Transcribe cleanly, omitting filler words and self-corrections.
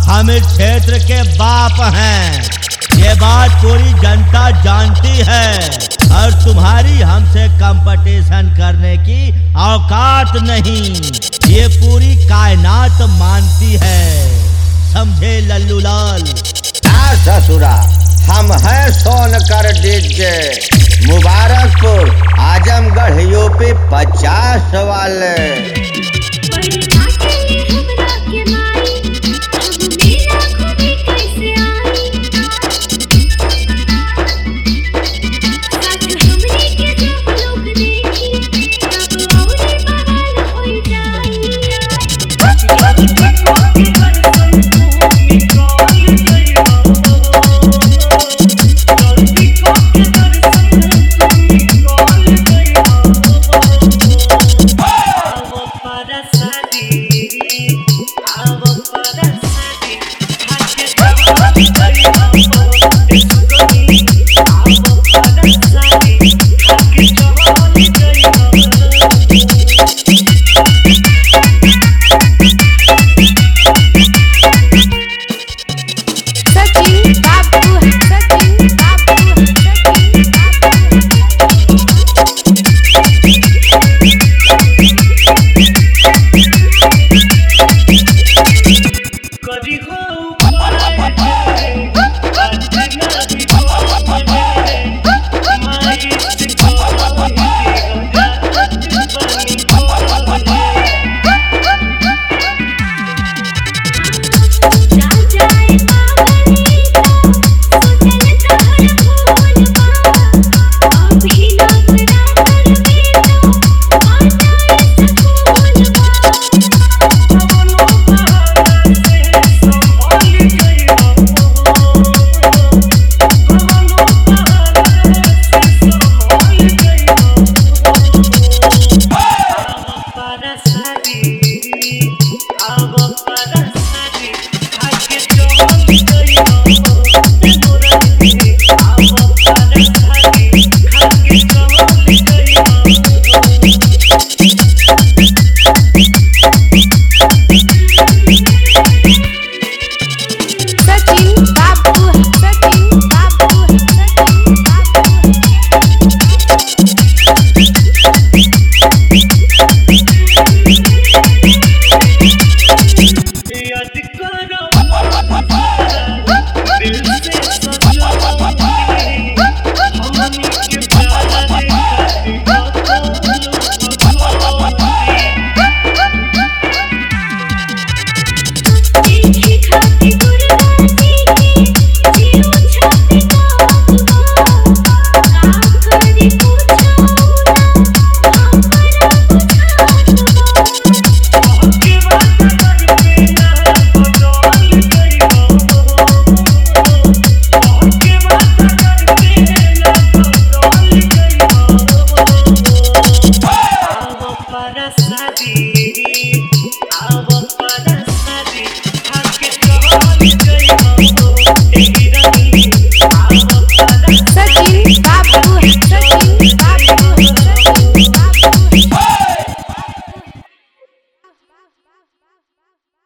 हम इस क्षेत्र के बाप हैं, ये बात पूरी जनता जानती है और तुम्हारी हमसे कंपटीशन करने की औकात नहीं, ये पूरी कायनात मानती है, समझे लल्लू लाल। क्या ससुरा, हम हैं सोनकर डीजे, मुबारकपुर, आजमगढ़, यूपी 50 वाले।